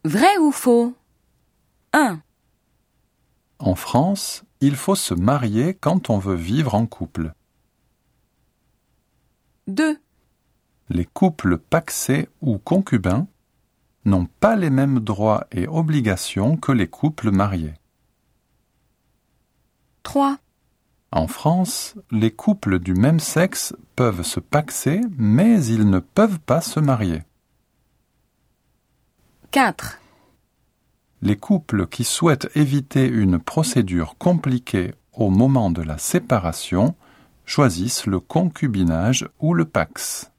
Vrai ou faux? 1, En France, il faut se marier quand on veut vivre en couple. 2, Les couples pacsés ou concubins n'ont pas les mêmes droits et obligations que les couples mariés. 3, En France, les couples du même sexe peuvent se pacser, mais ils ne peuvent pas se marier. 4, Les couples qui souhaitent éviter une procédure compliquée au moment de la séparation choisissent le concubinage ou le pacs.